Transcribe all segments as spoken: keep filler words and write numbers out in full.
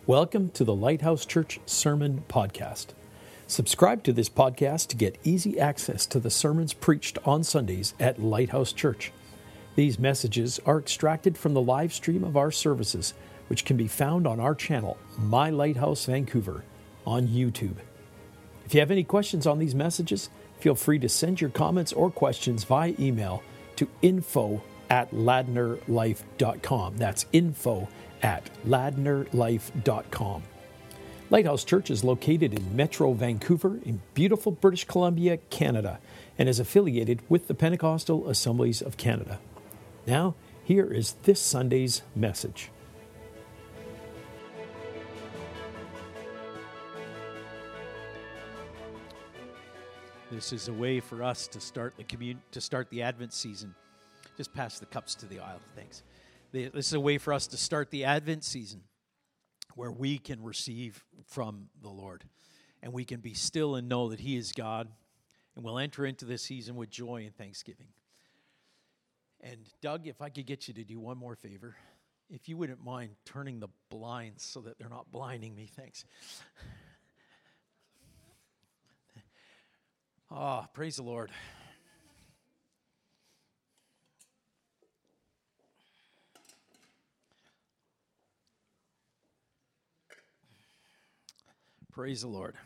Welcome to the Lighthouse Church Sermon Podcast. Subscribe to this podcast to get easy access to the sermons preached on Sundays at Lighthouse Church. These messages are extracted from the live stream of our services, which can be found on our channel, My Lighthouse Vancouver, on YouTube. If you have any questions on these messages, feel free to send your comments or questions via email to info at ladnerlife dot com. That's info at ladnerlife dot com. Lighthouse Church is located in Metro Vancouver in beautiful British Columbia, Canada, and is affiliated with the Pentecostal Assemblies of Canada. Now, here is this Sunday's message. This is a way for us to start the commun- to start the Advent season. Just pass the cups to the aisle, thanks. This is a way for us to start the Advent season where we can receive from the Lord and we can be still and know that He is God, and we'll enter into this season with joy and thanksgiving. And Doug, if I could get you to do one more favor, if you wouldn't mind turning the blinds so that they're not blinding me, thanks. Ah, oh, praise the Lord. Praise the Lord.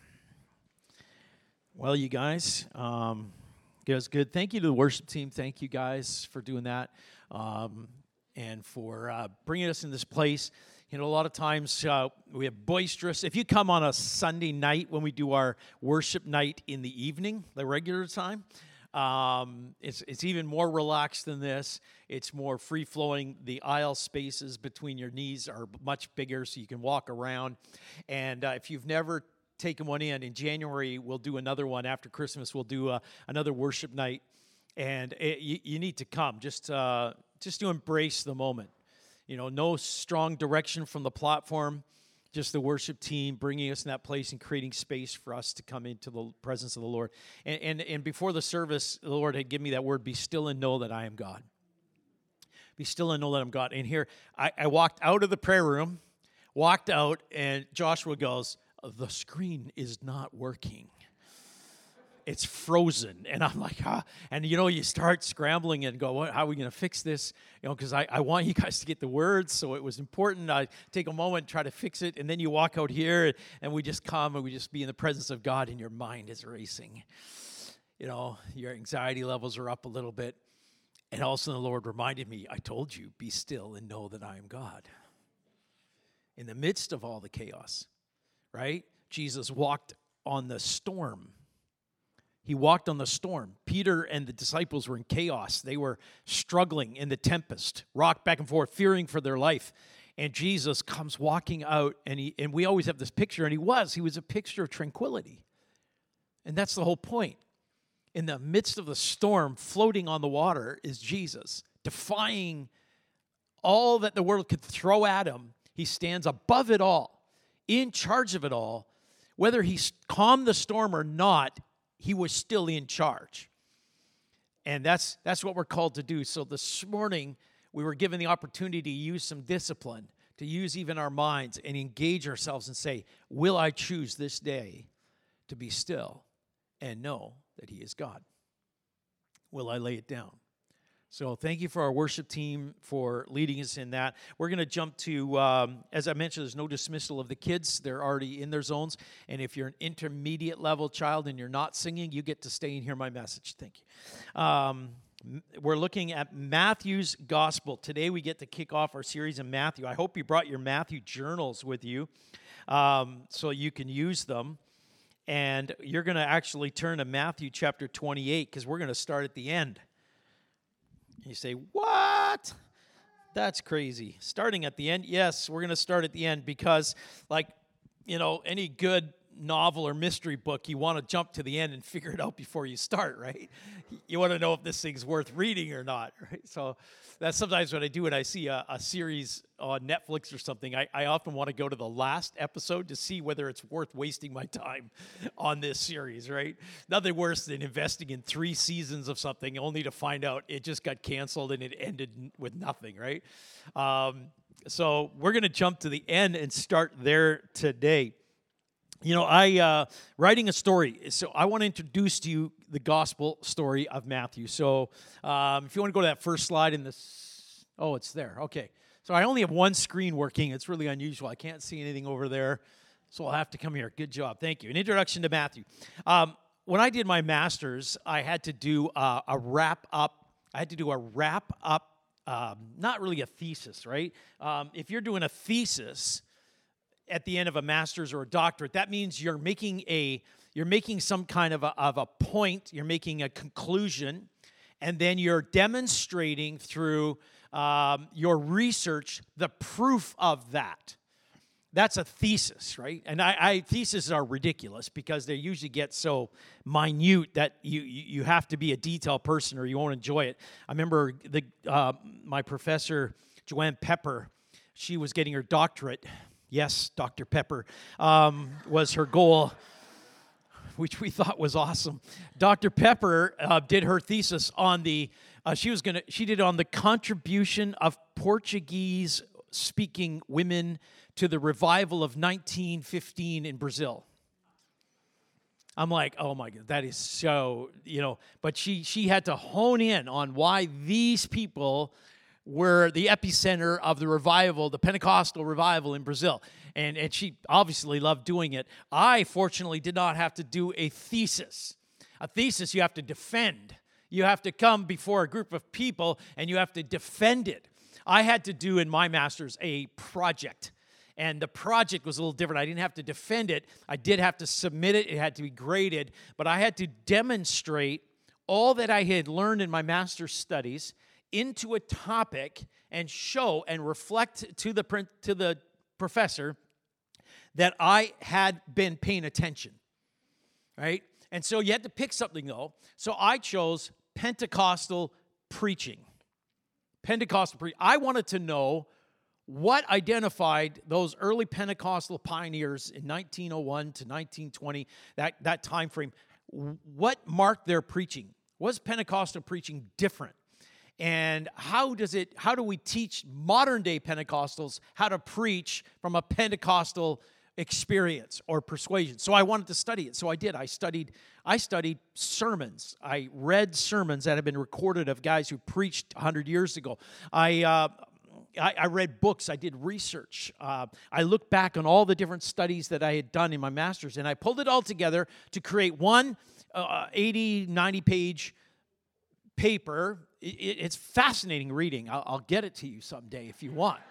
Well, you guys, um, it was good. Thank you to the worship team. Thank you guys for doing that um, and for uh, bringing us in this place. You know, a lot of times uh, we have boisterous. If you come on a Sunday night when we do our worship night in the evening, the regular time, um, it's it's even more relaxed than this. It's more free-flowing. The aisle spaces between your knees are much bigger, so you can walk around. And uh, if you've never taken one in, in January, we'll do another one. After Christmas, we'll do uh, another worship night. And it, you, you need to come just uh, just to embrace the moment. You know, no strong direction from the platform, just the worship team bringing us in that place and creating space for us to come into the presence of the Lord. And, and, and before the service, the Lord had given me that word, be still and know that I am God. Be still and know that I'm God. And here, I, I walked out of the prayer room, walked out, and Joshua goes, the screen is not working. It's frozen. And I'm like, ah. And, you know, you start scrambling and go, what, how are we going to fix this? You know, because I, I want you guys to get the words, so it was important. I take a moment, try to fix it, and then you walk out here, and, and we just come, and we just be in the presence of God, and your mind is racing. You know, your anxiety levels are up a little bit. And also the Lord reminded me, I told you, be still and know that I am God. In the midst of all the chaos, right? Jesus walked on the storm. He walked on the storm. Peter and the disciples were in chaos. They were struggling in the tempest, rocked back and forth, fearing for their life. And Jesus comes walking out, and he and we always have this picture, and he was. He was a picture of tranquility. And that's the whole point. In the midst of the storm, floating on the water is Jesus, defying all that the world could throw at him. He stands above it all, in charge of it all. Whether he calmed the storm or not, he was still in charge. And that's that's what we're called to do. So this morning, we were given the opportunity to use some discipline, to use even our minds and engage ourselves and say, will I choose this day to be still and know that He is God? Will I lay it down? So thank you for our worship team for leading us in that. We're going to jump to, um, as I mentioned, there's no dismissal of the kids. They're already in their zones. And if you're an intermediate level child and you're not singing, you get to stay and hear my message. Thank you. Um, we're looking at Matthew's Gospel. Today we get to kick off our series in Matthew. I hope you brought your Matthew journals with you um, so you can use them. And you're going to actually turn to Matthew chapter twenty-eight because we're going to start at the end. You say, what? That's crazy. Starting at the end? Yes, we're going to start at the end because, like, you know, any good novel or mystery book, you want to jump to the end and figure it out before you start, right? You want to know if this thing's worth reading or not, right? So that's sometimes what I do when I see a, a series on Netflix or something. I, I often want to go to the last episode to see whether it's worth wasting my time on this series, right? Nothing worse than investing in three seasons of something only to find out it just got canceled and it ended with nothing, right? Um, so we're going to jump to the end and start there today. You know, I uh, writing a story, so I want to introduce to you the gospel story of Matthew. So um, if you want to go to that first slide in this, oh, it's there. Okay. So I only have one screen working. It's really unusual. I can't see anything over there, so I'll have to come here. Good job. Thank you. An introduction to Matthew. Um, when I did my master's, I had to do uh, a wrap up. I had to do a wrap up, um, not really a thesis, right? Um, if you're doing a thesis at the end of a master's or a doctorate, that means you're making a you're making some kind of a, of a point, you're making a conclusion, and then you're demonstrating through um, your research the proof of that. That's a thesis, right? And I, I theses are ridiculous because they usually get so minute that you you have to be a detail person or you won't enjoy it. I remember the uh, my professor Joanne Pepper, she was getting her doctorate. Yes, Doctor Pepper um, was her goal, which we thought was awesome. Doctor Pepper uh, did her thesis on the, uh, she was gonna, she did on the contribution of Portuguese-speaking women to the revival of nineteen fifteen in Brazil. I'm like, oh my God, that is so, you know, but she she had to hone in on why these people were the epicenter of the revival, the Pentecostal revival in Brazil. And, and she obviously loved doing it. I, fortunately, did not have to do a thesis. A thesis you have to defend. You have to come before a group of people, and you have to defend it. I had to do, in my master's, a project. And the project was a little different. I didn't have to defend it. I did have to submit it. It had to be graded. But I had to demonstrate all that I had learned in my master's studies into a topic and show and reflect to the to the professor that I had been paying attention, right? And so you had to pick something, though. So I chose Pentecostal preaching. Pentecostal preaching. I wanted to know what identified those early Pentecostal pioneers in nineteen oh one to nineteen twenty, that, that time frame. What marked their preaching? Was Pentecostal preaching different? And how does it? How do we teach modern-day Pentecostals how to preach from a Pentecostal experience or persuasion? So I wanted to study it. So I did. I studied. I studied sermons. I read sermons that have been recorded of guys who preached one hundred years ago. I. Uh, I, I read books. I did research. Uh, I looked back on all the different studies that I had done in my master's, and I pulled it all together to create one uh, eighty, ninety-page paper. It, it's fascinating reading. I'll, I'll get it to you someday if you want.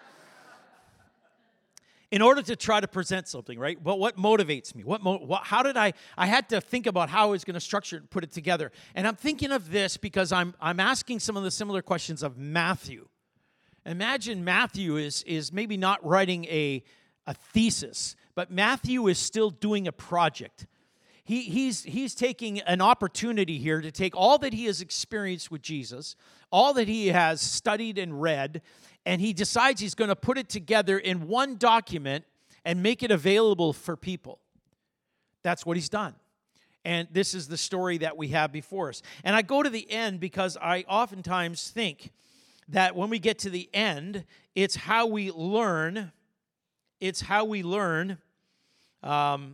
In order to try to present something, right? But what motivates me? What, mo- what? How did I? I had to think about how I was going to structure it and put it together. And I'm thinking of this because I'm I'm asking some of the similar questions of Matthew. Imagine Matthew is is maybe not writing a a thesis, but Matthew is still doing a project. He, he's, he's taking an opportunity here to take all that he has experienced with Jesus, all that he has studied and read, and he decides he's going to put it together in one document and make it available for people. That's what he's done. And this is the story that we have before us. And I go to the end because I oftentimes think that when we get to the end, it's how we learn, it's how we learn, um,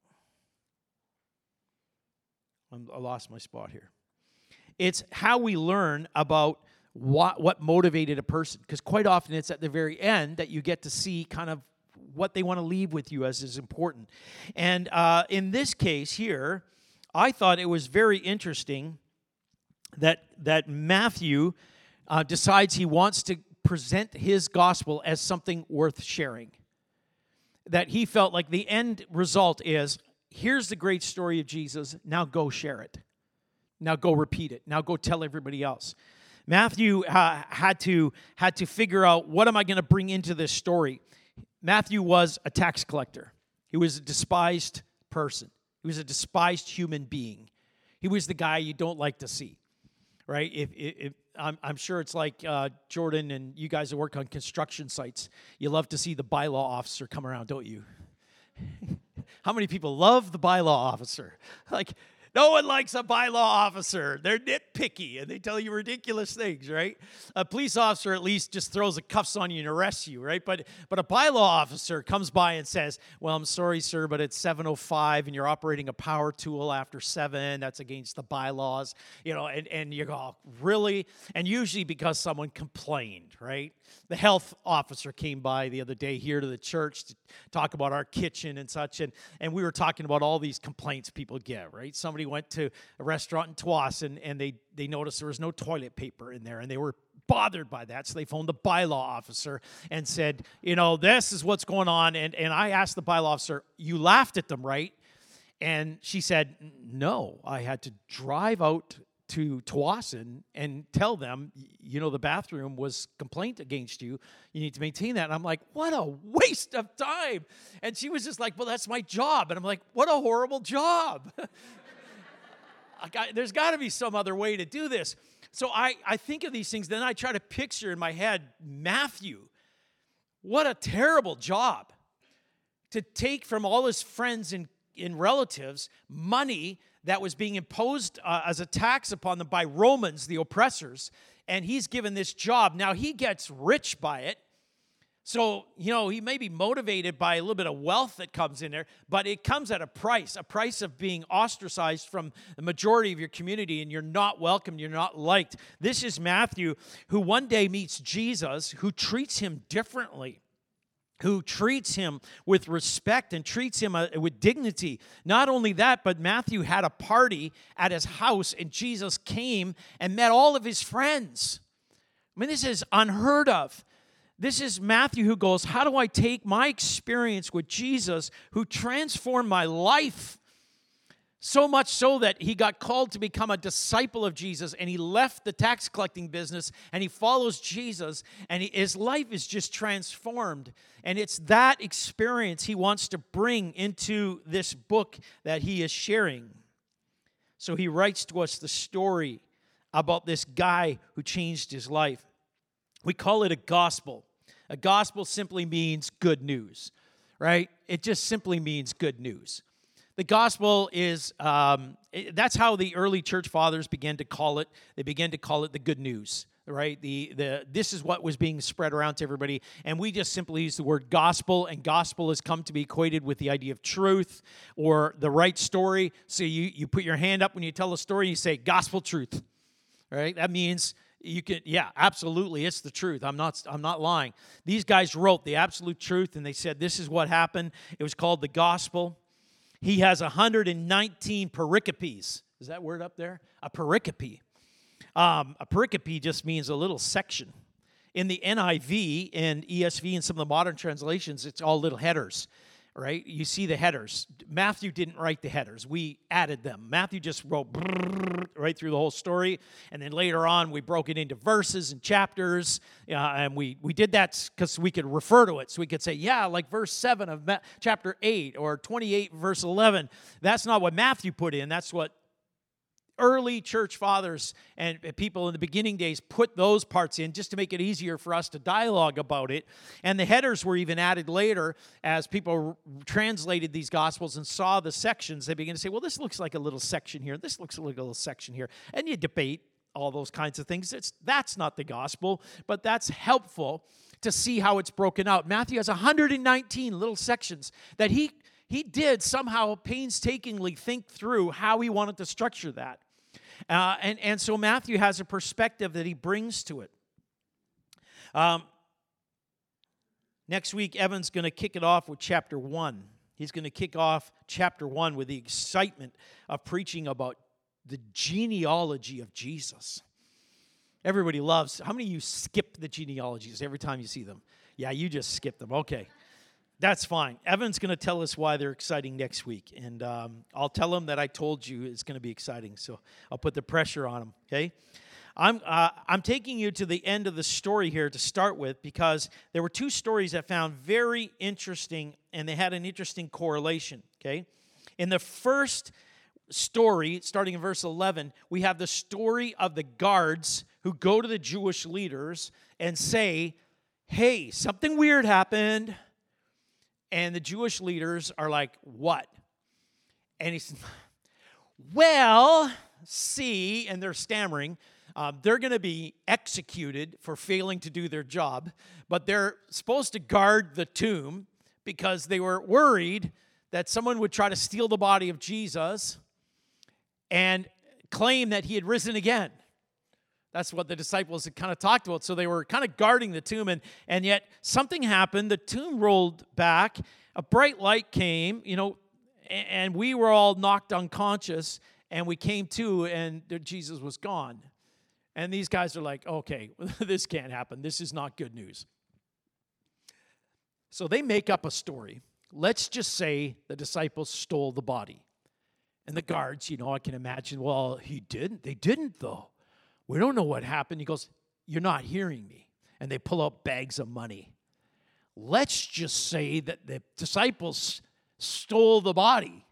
I lost my spot here. It's how we learn about what, what motivated a person. Because quite often it's at the very end that you get to see kind of what they want to leave with you as is important. And uh, in this case here, I thought it was very interesting that, that Matthew uh, decides he wants to present his gospel as something worth sharing. That he felt like the end result is, here's the great story of Jesus. Now go share it. Now go repeat it. Now go tell everybody else. Matthew uh, had to had to figure out, what am I going to bring into this story? Matthew was a tax collector. He was a despised person. He was a despised human being. He was the guy you don't like to see, right? If, if, if I'm, I'm sure it's like uh, Jordan and you guys that work on construction sites. You love to see the bylaw officer come around, don't you? How many people love the bylaw officer? Like, No one likes a bylaw officer. They're nitpicky, and they tell you ridiculous things, right? A police officer at least just throws the cuffs on you and arrests you, right? But but a bylaw officer comes by and says, well, I'm sorry, sir, but it's seven oh five, and you're operating a power tool after seven. That's against the bylaws, you know, and, and you go, really? And usually because someone complained, right? The health officer came by the other day here to the church to talk about our kitchen and such, and, and we were talking about all these complaints people get, right? Somebody went to a restaurant in Tsawwassen, and they, they noticed there was no toilet paper in there, and they were bothered by that, so they phoned the bylaw officer and said, you know, this is what's going on, and, and I asked the bylaw officer, you laughed at them, right? And she said, no, I had to drive out to Tsawwassen and tell them, you know, the bathroom was complaint against you. You need to maintain that. And I'm like, what a waste of time. And she was just like, well, that's my job. And I'm like, what a horrible job. I got, there's got to be some other way to do this. So I, I think of these things. Then I try to picture in my head Matthew. What a terrible job to take from all his friends and, and relatives money that was being imposed uh, as a tax upon them by Romans, the oppressors, and he's given this job. Now, he gets rich by it, so, you know, he may be motivated by a little bit of wealth that comes in there, but it comes at a price, a price of being ostracized from the majority of your community, and you're not welcomed, you're not liked. This is Matthew, who one day meets Jesus, who treats him differently, who treats him with respect and treats him with dignity. Not only that, but Matthew had a party at his house, and Jesus came and met all of his friends. I mean, this is unheard of. This is Matthew who goes, how do I take my experience with Jesus, who transformed my life? So much so that he got called to become a disciple of Jesus, and he left the tax collecting business, and he follows Jesus, and he, his life is just transformed. And it's that experience he wants to bring into this book that he is sharing. So he writes to us the story about this guy who changed his life. We call it a gospel. A gospel simply means good news, right? It just simply means good news. The gospel is, um, that's how the early church fathers began to call it. They began to call it the good news, right? The the This is what was being spread around to everybody, and we just simply use the word gospel, and gospel has come to be equated with the idea of truth or the right story. So you, you put your hand up when you tell a story, you say gospel truth, right? That means you can, yeah, absolutely, it's the truth. I'm not, I'm not lying. These guys wrote the absolute truth, and they said this is what happened. It was called the gospel. He has one hundred nineteen pericopes. Is that word up there? A pericope. Um, a pericope just means a little section. In the N I V and E S V and some of the modern translations, it's all little headers, right? You see the headers. Matthew didn't write the headers. We added them. Matthew just wrote right through the whole story, and then later on we broke it into verses and chapters, uh, and we, we did that because we could refer to it. So we could say, yeah, like verse seven of Ma- chapter eight or twenty-eight verse eleven. That's not what Matthew put in. That's what early church fathers and people in the beginning days put those parts in just to make it easier for us to dialogue about it. And the headers were even added later as people translated these gospels and saw the sections. They began to say, well, this looks like a little section here. This looks like a little section here. And you debate all those kinds of things. It's, that's not the gospel, but that's helpful to see how it's broken out. Matthew has one hundred nineteen little sections that he he did somehow painstakingly think through how he wanted to structure that. Uh, and, and so Matthew has a perspective that he brings to it. Um, next week, Evan's going to kick it off with chapter one. He's going to kick off chapter one with the excitement of preaching about the genealogy of Jesus. Everybody loves, how many of you skip the genealogies every time you see them? Yeah, you just skip them. Okay. That's fine. Evan's going to tell us why they're exciting next week. And um, I'll tell him that I told you it's going to be exciting. So I'll put the pressure on him, okay? I'm, uh, I'm taking you to the end of the story here to start with because there were two stories I found very interesting, and they had an interesting correlation, okay? In the first story, starting in verse eleven, we have the story of the guards who go to the Jewish leaders and say, hey, something weird happened. And the Jewish leaders are like, what? And he said, well, see, and they're stammering, um, they're going to be executed for failing to do their job, but they're supposed to guard the tomb because they were worried that someone would try to steal the body of Jesus and claim that he had risen again. That's what the disciples had kind of talked about. So they were kind of guarding the tomb, and, and yet something happened. The tomb rolled back. A bright light came, you know, and, and we were all knocked unconscious, and we came to, and Jesus was gone. And these guys are like, okay, this can't happen. This is not good news. So they make up a story. Let's just say the disciples stole the body. And the guards, you know, I can imagine, well, he didn't. They didn't, though. We don't know what happened. He goes, you're not hearing me. And they pull out bags of money. Let's just say that the disciples stole the body.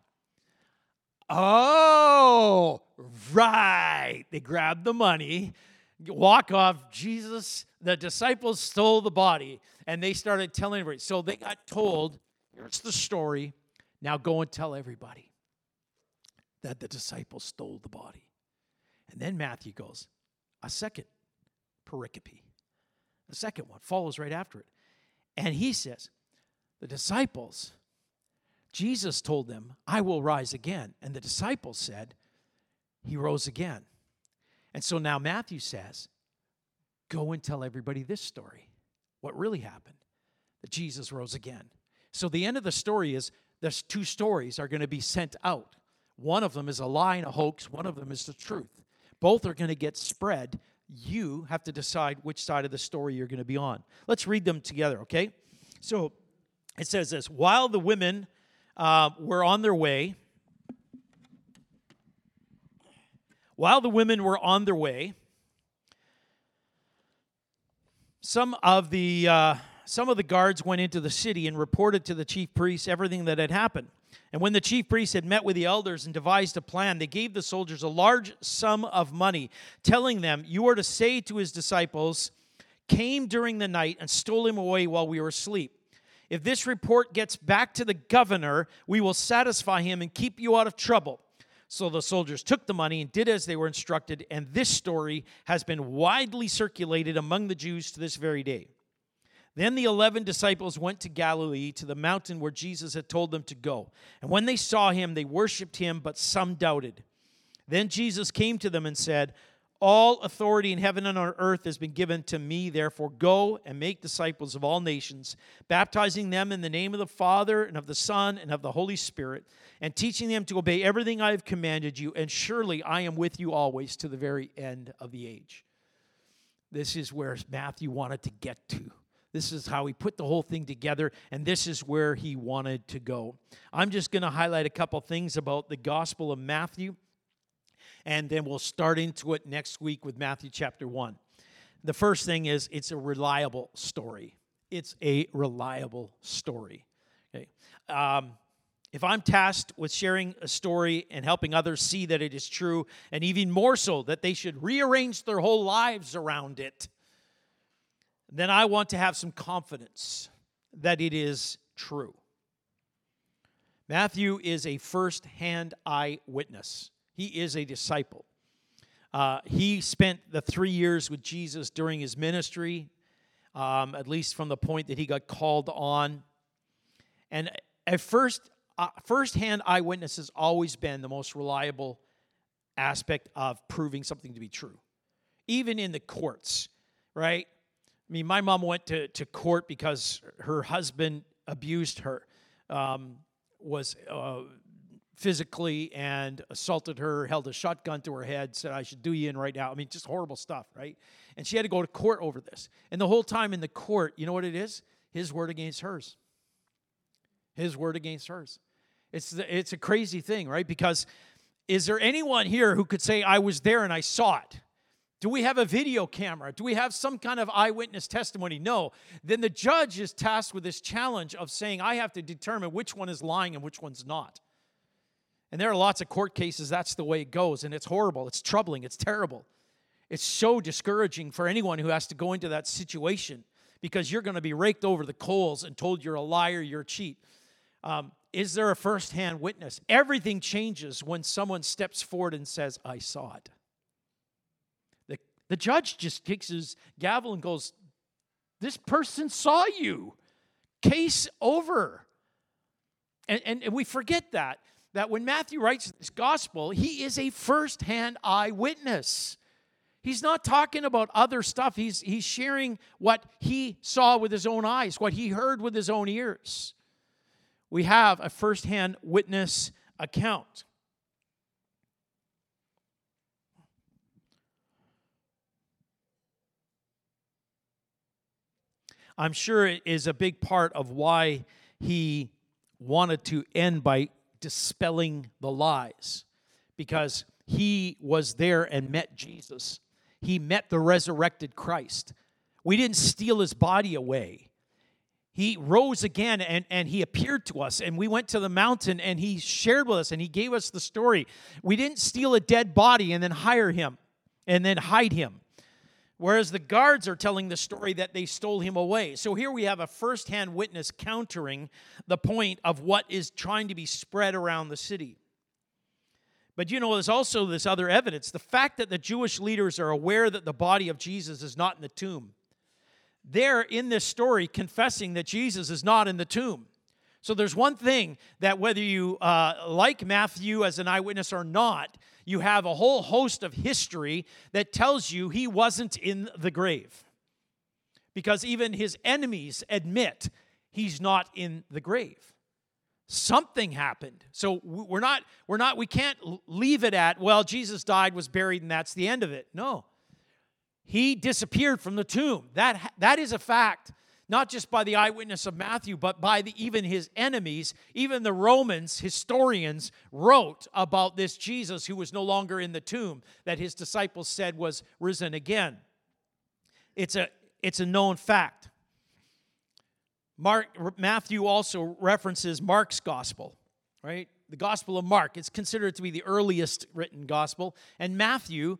Oh, right. They grab the money, walk off. Jesus, the disciples stole the body. And they started telling everybody. So they got told, here's the story. Now go and tell everybody that the disciples stole the body. And then Matthew goes, a second pericope. The second one follows right after it. And he says, the disciples, Jesus told them, I will rise again. And the disciples said, he rose again. And so now Matthew says, go and tell everybody this story. What really happened? That Jesus rose again. So the end of the story is, there's two stories are going to be sent out. One of them is a lie and a hoax. One of them is the truth. Both are going to get spread. You have to decide which side of the story you're going to be on. Let's read them together, okay? So it says this. While the women uh, were on their way, while the women were on their way, some of the uh, some of the guards went into the city and reported to the chief priests everything that had happened. And when the chief priests had met with the elders and devised a plan, they gave the soldiers a large sum of money, telling them, you are to say to his disciples, came during the night and stole him away while we were asleep. If this report gets back to the governor, we will satisfy him and keep you out of trouble. So the soldiers took the money and did as they were instructed, and this story has been widely circulated among the Jews to this very day. Then the eleven disciples went to Galilee, to the mountain where Jesus had told them to go. And when they saw him, they worshipped him, but some doubted. Then Jesus came to them and said, all authority in heaven and on earth has been given to me. Therefore, go and make disciples of all nations, baptizing them in the name of the Father and of the Son and of the Holy Spirit, and teaching them to obey everything I have commanded you. And surely I am with you always to the very end of the age. This is where Matthew wanted to get to. This is how he put the whole thing together, and this is where he wanted to go. I'm just going to highlight a couple things about the Gospel of Matthew, and then we'll start into it next week with Matthew chapter one. The first thing is it's a reliable story. It's a reliable story. Okay. Um, if I'm tasked with sharing a story and helping others see that it is true, and even more so, that they should rearrange their whole lives around it, then I want to have some confidence that it is true. Matthew is a first-hand eyewitness. He is a disciple. Uh, he spent the three years with Jesus during his ministry, um, at least from the point that he got called on. And at first, uh, first-hand eyewitness has always been the most reliable aspect of proving something to be true. Even in the courts, right? I mean, my mom went to, to court because her husband abused her, um, was uh, physically and assaulted her, held a shotgun to her head, said, I should do you in right now. I mean, just horrible stuff, right? And she had to go to court over this. And the whole time in the court, you know what it is? His word against hers. His word against hers. It's, the, it's a crazy thing, right? Because is there anyone here who could say, I was there and I saw it? Do we have a video camera? Do we have some kind of eyewitness testimony? No. Then the judge is tasked with this challenge of saying, I have to determine which one is lying and which one's not. And there are lots of court cases, that's the way it goes, and it's horrible, it's troubling, it's terrible. It's so discouraging for anyone who has to go into that situation because you're going to be raked over the coals and told you're a liar, you're a cheat. Um, is there a firsthand witness? Everything changes when someone steps forward and says, I saw it. The, the judge just kicks his gavel and goes, this person saw you. Case over. And, and, and we forget that, that when Matthew writes this gospel, he is a firsthand eyewitness. He's not talking about other stuff. He's, he's sharing what he saw with his own eyes, what he heard with his own ears. We have a firsthand witness account. I'm sure it is a big part of why he wanted to end by dispelling the lies, because he was there and met Jesus. He met the resurrected Christ. We didn't steal his body away. He rose again, and, and he appeared to us, and we went to the mountain, and he shared with us, and he gave us the story. We didn't steal a dead body and then hire him and then hide him. Whereas the guards are telling the story that they stole him away. So here we have a firsthand witness countering the point of what is trying to be spread around the city. But you know, there's also this other evidence. The fact that the Jewish leaders are aware that the body of Jesus is not in the tomb. They're in this story confessing that Jesus is not in the tomb. So there's one thing that whether you uh, like Matthew as an eyewitness or not, you have a whole host of history that tells you he wasn't in the grave. Because even his enemies admit he's not in the grave. Something happened. So we're not, we're not, we can't leave it at, well, Jesus died, was buried, and that's the end of it. No. He disappeared from the tomb. That, that is a fact. Not just by the eyewitness of Matthew, but by the, even his enemies. Even the Romans, historians, wrote about this Jesus who was no longer in the tomb, that his disciples said was risen again. It's a, it's a known fact. Mark, Matthew also references Mark's gospel, right? The Gospel of Mark. It's considered to be the earliest written gospel. And Matthew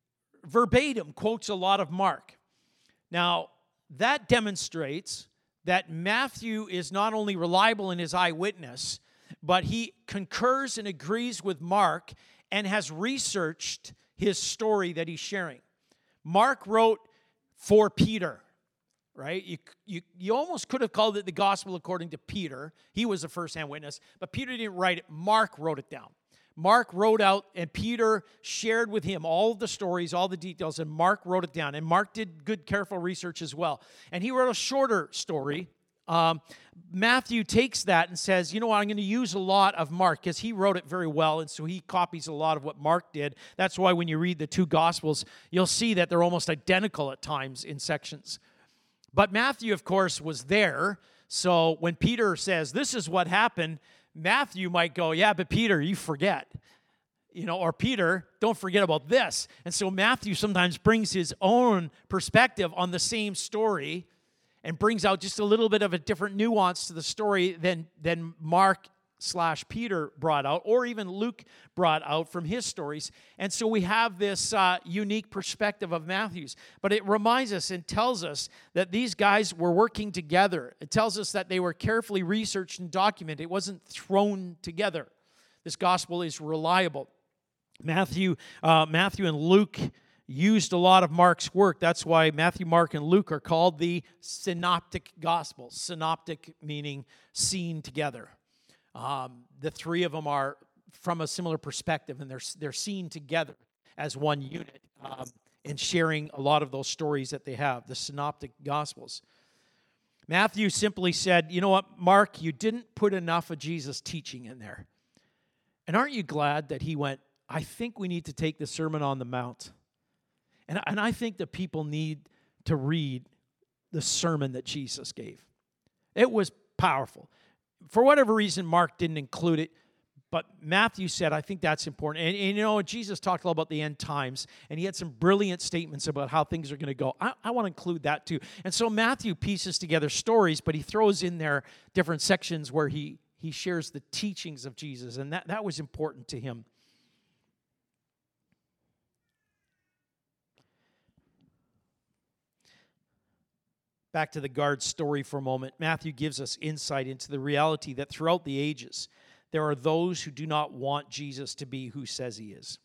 verbatim quotes a lot of Mark. Now, that demonstrates that Matthew is not only reliable in his eyewitness, but he concurs and agrees with Mark and has researched his story that he's sharing. Mark wrote for Peter, right? You, you, you almost could have called it the gospel according to Peter. He was a first-hand witness, but Peter didn't write it. Mark wrote it down. Mark wrote out, and Peter shared with him all the stories, all the details, and Mark wrote it down. And Mark did good, careful research as well. And he wrote a shorter story. Um, Matthew takes that and says, you know what, I'm going to use a lot of Mark, because he wrote it very well, and so he copies a lot of what Mark did. That's why when you read the two Gospels, you'll see that they're almost identical at times in sections. But Matthew, of course, was there, so when Peter says, this is what happened, Matthew might go, yeah, but Peter, you forget. You know, or Peter, don't forget about this. And so Matthew sometimes brings his own perspective on the same story and brings out just a little bit of a different nuance to the story than, than Mark slash Peter brought out, or even Luke brought out from his stories. And so we have this uh, unique perspective of Matthew's. But it reminds us and tells us that these guys were working together. It tells us that they were carefully researched and documented. It wasn't thrown together. This gospel is reliable. Matthew, uh, Matthew and Luke used a lot of Mark's work. That's why Matthew, Mark, and Luke are called the synoptic gospels. Synoptic meaning seen together. Um, the three of them are from a similar perspective, and they're they're seen together as one unit um, and sharing a lot of those stories that they have, the synoptic gospels. Matthew simply said, you know what, Mark, you didn't put enough of Jesus' teaching in there. And aren't you glad that he went, I think we need to take the Sermon on the Mount. And, and I think that people need to read the sermon that Jesus gave. It was powerful. For whatever reason, Mark didn't include it, but Matthew said, I think that's important. And, and you know, Jesus talked a lot about the end times, and he had some brilliant statements about how things are going to go. I, I want to include that too. And so Matthew pieces together stories, but he throws in there different sections where he, he shares the teachings of Jesus, and that, that was important to him. Back to the guard story for a moment. Matthew gives us insight into the reality that throughout the ages, there are those who do not want Jesus to be who says he is.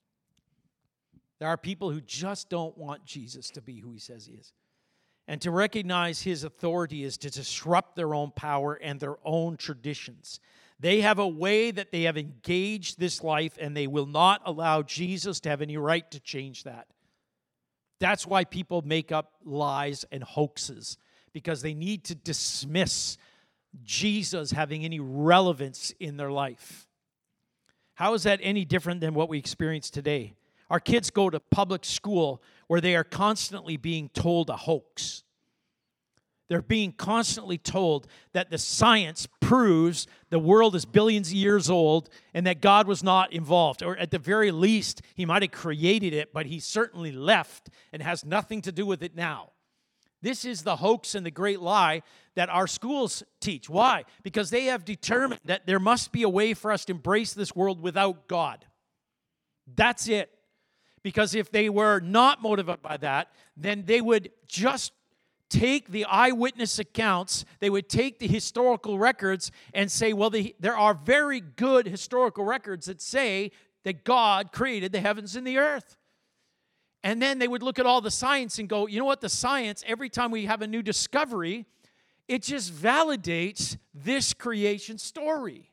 There are people who just don't want Jesus to be who he says he is. And to recognize his authority is to disrupt their own power and their own traditions. They have a way that they have engaged this life, and they will not allow Jesus to have any right to change that. That's why people make up lies and hoaxes, because they need to dismiss Jesus having any relevance in their life. How is that any different than what we experience today? Our kids go to public school where they are constantly being told a hoax. They're being constantly told that the science proves the world is billions of years old and that God was not involved. Or at the very least, he might have created it, but he certainly left and has nothing to do with it now. This is the hoax and the great lie that our schools teach. Why? Because they have determined that there must be a way for us to embrace this world without God. That's it. Because if they were not motivated by that, then they would just take the eyewitness accounts, they would take the historical records and say, well, the, there are very good historical records that say that God created the heavens and the earth. And then they would look at all the science and go, you know what, the science, every time we have a new discovery, it just validates this creation story.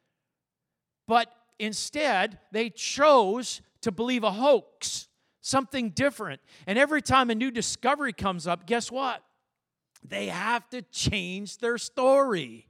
But instead, they chose to believe a hoax, something different. And every time a new discovery comes up, guess what? They have to change their story.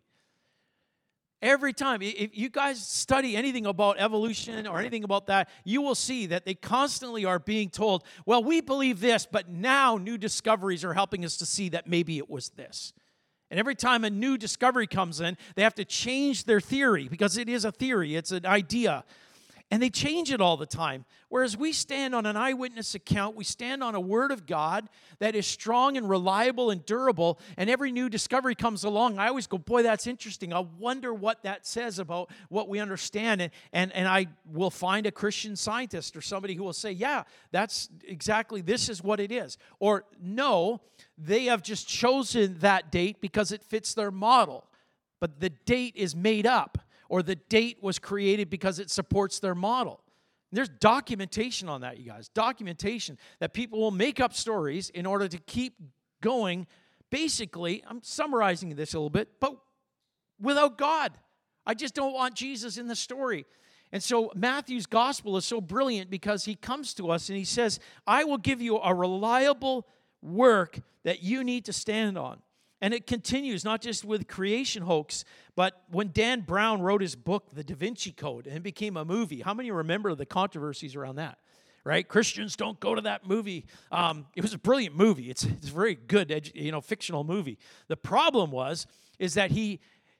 Every time. If you guys study anything about evolution or anything about that, you will see that they constantly are being told, well, we believe this, but now new discoveries are helping us to see that maybe it was this. And every time a new discovery comes in, they have to change their theory, because it is a theory, it's an idea. And they change it all the time. Whereas we stand on an eyewitness account, we stand on a word of God that is strong and reliable and durable, and every new discovery comes along, I always go, boy, that's interesting. I wonder what that says about what we understand. And, and, and I will find a Christian scientist or somebody who will say, yeah, that's exactly, this is what it is. Or no, they have just chosen that date because it fits their model. But the date is made up. Or the date was created because it supports their model. There's documentation on that, you guys. Documentation that people will make up stories in order to keep going. Basically, I'm summarizing this a little bit, but without God. I just don't want Jesus in the story. And so Matthew's gospel is so brilliant because he comes to us and he says, I will give you a reliable work that you need to stand on. And it continues, not just with creation hoax, but when Dan Brown wrote his book, The Da Vinci Code, and it became a movie. How many remember the controversies around that? Right? Christians don't go to that movie. Um, it was a brilliant movie. It's, it's a very good, edu- you know, fictional movie. The problem was, is that he,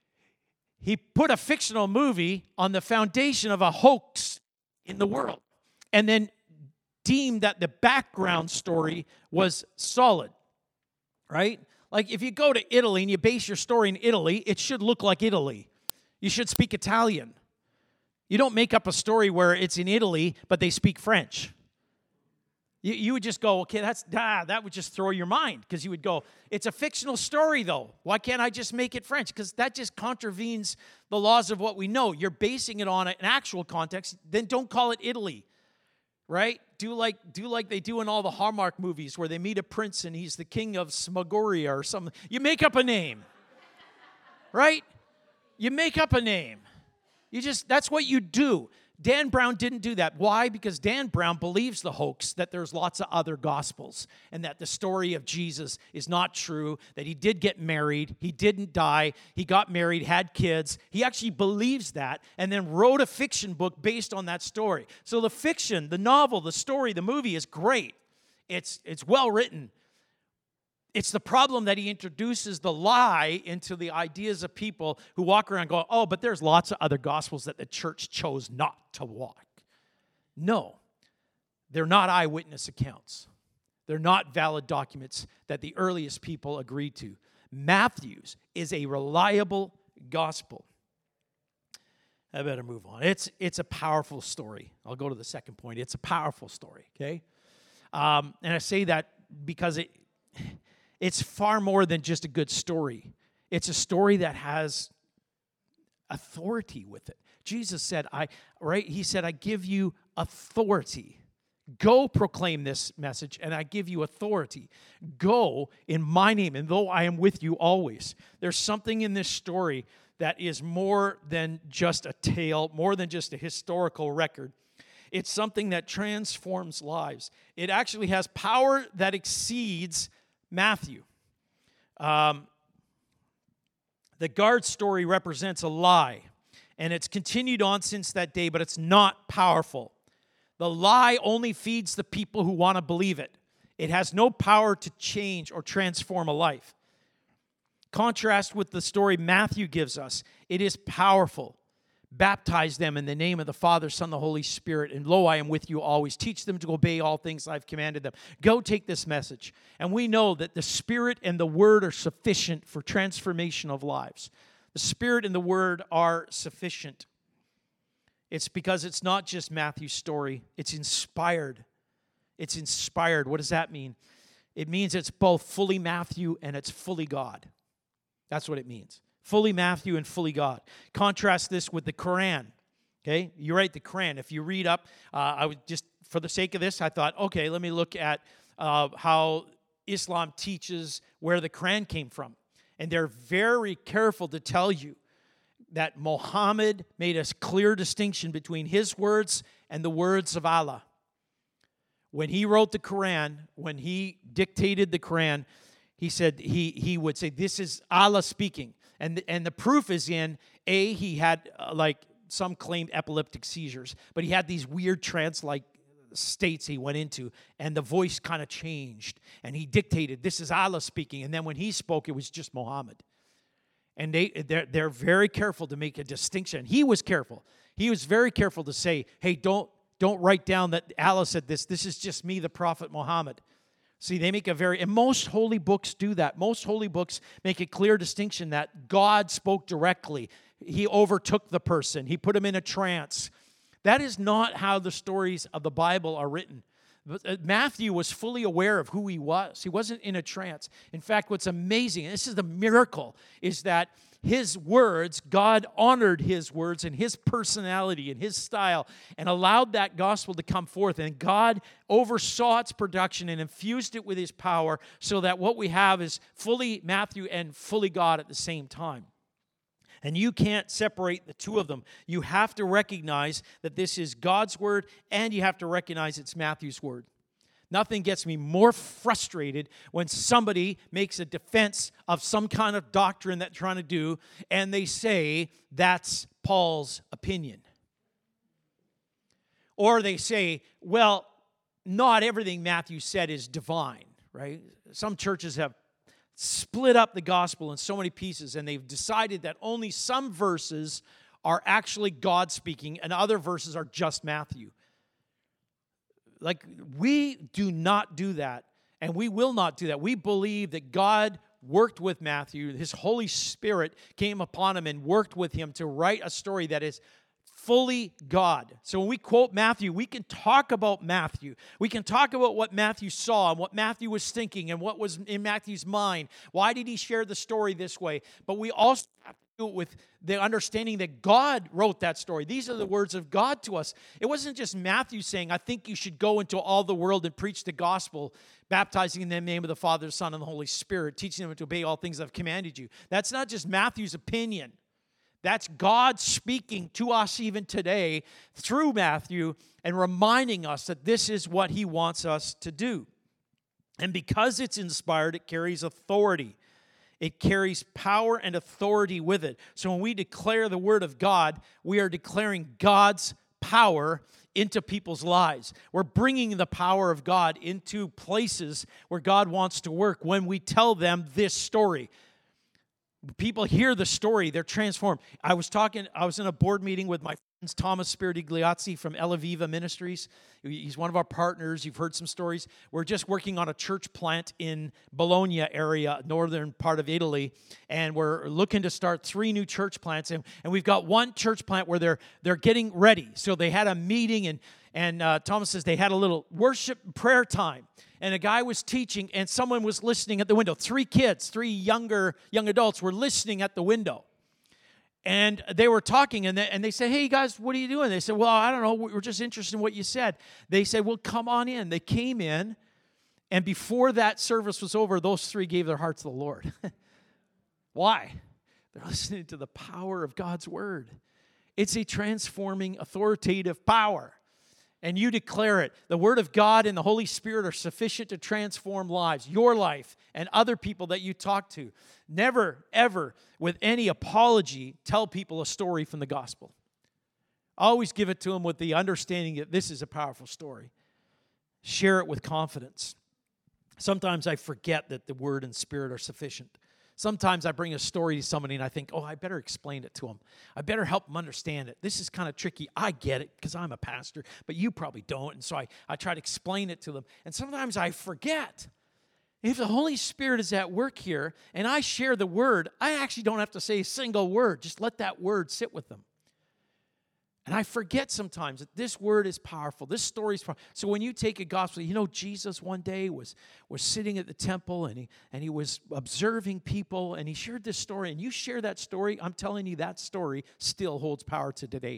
he put a fictional movie on the foundation of a hoax in the world, and then deemed that the background story was solid, right? Like, if you go to Italy and you base your story in Italy, it should look like Italy. You should speak Italian. You don't make up a story where it's in Italy, but they speak French. You, you would just go, okay, that's ah, that would just throw your mind, because you would go, it's a fictional story, though. Why can't I just make it French? Because that just contravenes the laws of what we know. You're basing it on an actual context, then don't call it Italy. Right? Do like do like they do in all the Hallmark movies where they meet a prince and he's the king of Smagoria or something. You make up a name. Right? You make up a name. You just, that's what you do. Dan Brown didn't do that. Why? Because Dan Brown believes the hoax that there's lots of other gospels and that the story of Jesus is not true, that he did get married, he didn't die, he got married, had kids. He actually believes that and then wrote a fiction book based on that story. So the fiction, the novel, the story, the movie is great. It's, it's well written. It's the problem that he introduces the lie into the ideas of people who walk around going, oh, but there's lots of other gospels that the church chose not to walk. No, they're not eyewitness accounts. They're not valid documents that the earliest people agreed to. Matthew's is a reliable gospel. I better move on. It's, it's a powerful story. I'll go to the second point. It's a powerful story, okay? Um, and I say that because it... It's far more than just a good story. It's a story that has authority with it. Jesus said, I, right? He said, I give you authority. Go proclaim this message, and I give you authority. Go in my name, and though I am with you always. There's something in this story that is more than just a tale, more than just a historical record. It's something that transforms lives. It actually has power that exceeds Matthew. Um, the guard story represents a lie, and it's continued on since that day, but it's not powerful. The lie only feeds the people who want to believe it. It has no power to change or transform a life. Contrast with the story Matthew gives us. It is powerful. Baptize them in the name of the Father, Son, and the Holy Spirit. And lo, I am with you always. Teach them to obey all things I've commanded them. Go take this message. And we know that the Spirit and the Word are sufficient for transformation of lives. The Spirit and the Word are sufficient. It's because it's not just Matthew's story. It's inspired. It's inspired. What does that mean? It means it's both fully Matthew and it's fully God. That's what it means. Fully Matthew and fully God. Contrast this with the Quran. Okay, you write the Quran. If you read up, uh, I would just, for the sake of this, I thought, okay, let me look at uh, how Islam teaches where the Quran came from. And they're very careful to tell you that Muhammad made a clear distinction between his words and the words of Allah. When he wrote the Quran, when he dictated the Quran, he said he, he would say, this is Allah speaking. And the, and the proof is in, A, he had, uh, like, some claimed epileptic seizures, but he had these weird trance-like states he went into, and the voice kind of changed. And he dictated, this is Allah speaking. And then when he spoke, it was just Muhammad. And they, they're, they're very careful to make a distinction. He was careful. He was very careful to say, hey, don't, don't write down that Allah said this. This is just me, the Prophet Muhammad. See, they make a very, and most holy books do that. Most holy books make a clear distinction that God spoke directly. He overtook the person. He put him in a trance. That is not how the stories of the Bible are written. Matthew was fully aware of who he was. He wasn't in a trance. In fact, what's amazing, and this is the miracle, is that his words, God honored his words and his personality and his style and allowed that gospel to come forth. And God oversaw its production and infused it with his power so that what we have is fully Matthew and fully God at the same time. And you can't separate the two of them. You have to recognize that this is God's word, and you have to recognize it's Matthew's word. Nothing gets me more frustrated when somebody makes a defense of some kind of doctrine that they're trying to do, and they say, that's Paul's opinion. Or they say, well, not everything Matthew said is divine, right? Some churches have split up the gospel in so many pieces, and they've decided that only some verses are actually God speaking, and other verses are just Matthew. Like, we do not do that, and we will not do that. We believe that God worked with Matthew. His Holy Spirit came upon him and worked with him to write a story that is fully God. So when we quote Matthew, we can talk about Matthew. We can talk about what Matthew saw and what Matthew was thinking and what was in Matthew's mind. Why did he share the story this way? But we also have to do it with the understanding that God wrote that story. These are the words of God to us. It wasn't just Matthew saying, I think you should go into all the world and preach the gospel, baptizing in the name of the Father, the Son, and the Holy Spirit, teaching them to obey all things I've commanded you. That's not just Matthew's opinion. That's God speaking to us even today through Matthew and reminding us that this is what he wants us to do. And because it's inspired, it carries authority. It carries power and authority with it. So when we declare the word of God, we are declaring God's power into people's lives. We're bringing the power of God into places where God wants to work when we tell them this story. People hear the story, they're transformed. I was talking, I was in a board meeting with my friends, Thomas Spiridigliazzi from Ella Viva Ministries. He's one of our partners. You've heard some stories. We're just working on a church plant in Bologna area, northern part of Italy, and we're looking to start three new church plants. And, and we've got one church plant where they're they're getting ready. So they had a meeting, and And uh, Thomas says they had a little worship prayer time. And a guy was teaching, and someone was listening at the window. Three kids, three younger young adults were listening at the window. And they were talking, and they, and they said, hey, guys, what are you doing? They said, well, I don't know. We're just interested in what you said. They said, well, come on in. They came in, and before that service was over, those three gave their hearts to the Lord. Why? They're listening to the power of God's word. It's a transforming, authoritative power. And you declare it. The Word of God and the Holy Spirit are sufficient to transform lives, your life and other people that you talk to. Never, ever, with any apology, tell people a story from the gospel. Always give it to them with the understanding that this is a powerful story. Share it with confidence. Sometimes I forget that the Word and Spirit are sufficient. Sometimes I bring a story to somebody and I think, oh, I better explain it to them. I better help them understand it. This is kind of tricky. I get it because I'm a pastor, but you probably don't. And so I, I try to explain it to them. And sometimes I forget. If the Holy Spirit is at work here and I share the word, I actually don't have to say a single word. Just let that word sit with them. And I forget sometimes that this word is powerful. This story is powerful. So when you take a gospel, you know, Jesus one day was, was sitting at the temple and he, and he was observing people and he shared this story. And you share that story, I'm telling you that story still holds power to today.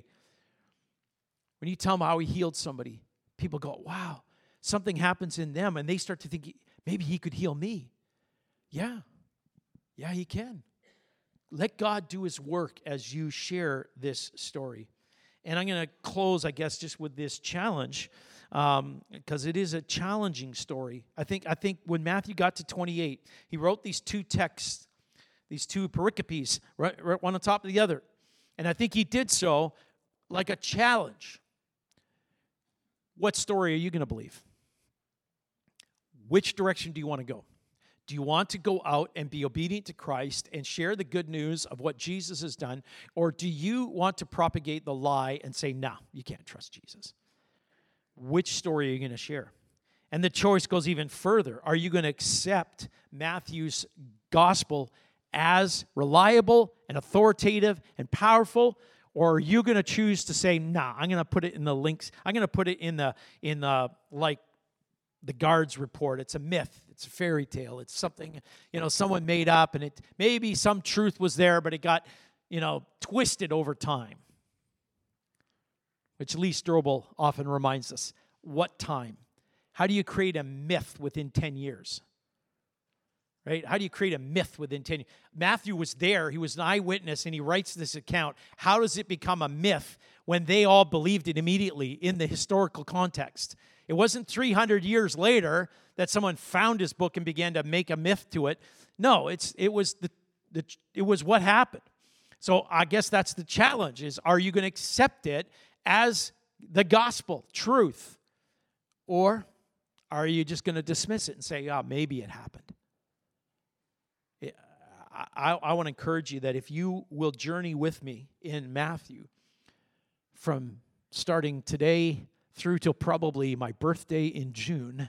When you tell them how he healed somebody, people go, wow, something happens in them. And they start to think, maybe he could heal me. Yeah, yeah, he can. Let God do his work as you share this story. And I'm going to close, I guess, just with this challenge, because um, it is a challenging story. I think I think when Matthew got to twenty-eight, he wrote these two texts, these two pericopes, right, right, one on top of the other. And I think he did so like a challenge. What story are you going to believe? Which direction do you want to go? Do you want to go out and be obedient to Christ and share the good news of what Jesus has done? Or do you want to propagate the lie and say, no, you can't trust Jesus? Which story are you going to share? And the choice goes even further. Are you going to accept Matthew's gospel as reliable and authoritative and powerful? Or are you going to choose to say, nah, I'm going to put it in the links. I'm going to put it in the, in the, like, the guards report. It's a myth. It's a fairy tale. It's something, you know, someone made up, and it maybe some truth was there, but it got, you know, twisted over time. Which Lee Strobel often reminds us. What time? How do you create a myth within ten years? Right? How do you create a myth within ten years? Matthew was there. He was an eyewitness, and he writes this account. How does it become a myth when they all believed it immediately in the historical context? It wasn't three hundred years later that someone found his book and began to make a myth to it. No, it's it was the, the it was what happened. So I guess that's the challenge is, are you going to accept it as the gospel, truth? Or are you just going to dismiss it and say, oh, maybe it happened? It, I, I want to encourage you that if you will journey with me in Matthew from starting today through till probably my birthday in June,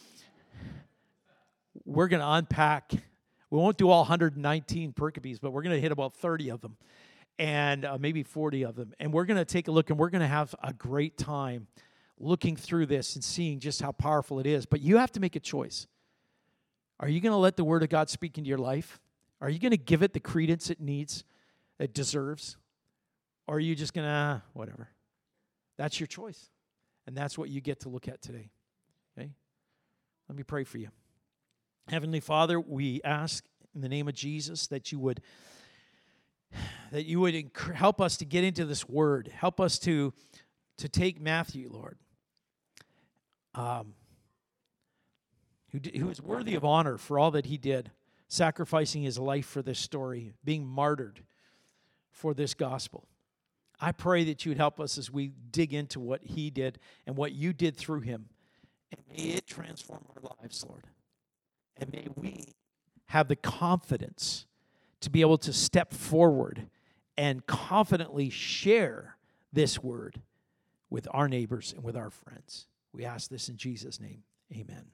we're going to unpack. We won't do all one hundred nineteen pericopes, but we're going to hit about thirty of them, and uh, maybe forty of them. And we're going to take a look, and we're going to have a great time looking through this and seeing just how powerful it is. But you have to make a choice. Are you going to let the Word of God speak into your life? Are you going to give it the credence it needs, it deserves? Or are you just going to, whatever? That's your choice. And that's what you get to look at today. Okay? Let me pray for you. Heavenly Father, we ask in the name of Jesus that you would that you would enc- help us to get into this word. Help us to, to take Matthew, Lord, um, who, d- who is worthy of honor for all that he did, sacrificing his life for this story, being martyred for this gospel. I pray that you would help us as we dig into what he did and what you did through him. And may it transform our lives, Lord. And may we have the confidence to be able to step forward and confidently share this word with our neighbors and with our friends. We ask this in Jesus' name. Amen.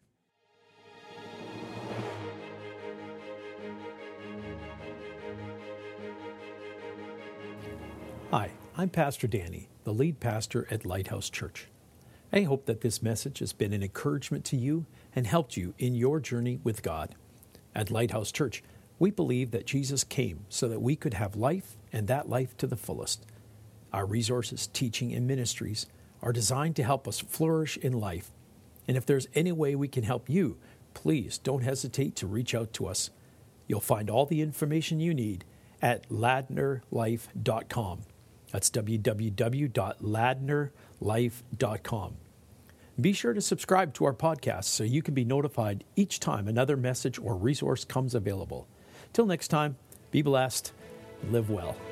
Hi, I'm Pastor Danny, the lead pastor at Lighthouse Church. I hope that this message has been an encouragement to you and helped you in your journey with God. At Lighthouse Church, we believe that Jesus came so that we could have life and that life to the fullest. Our resources, teaching, and ministries are designed to help us flourish in life. And if there's any way we can help you, please don't hesitate to reach out to us. You'll find all the information you need at ladner life dot com. That's w w w dot ladner life dot com. Be sure to subscribe to our podcast so you can be notified each time another message or resource comes available. Till next time, be blessed, live well.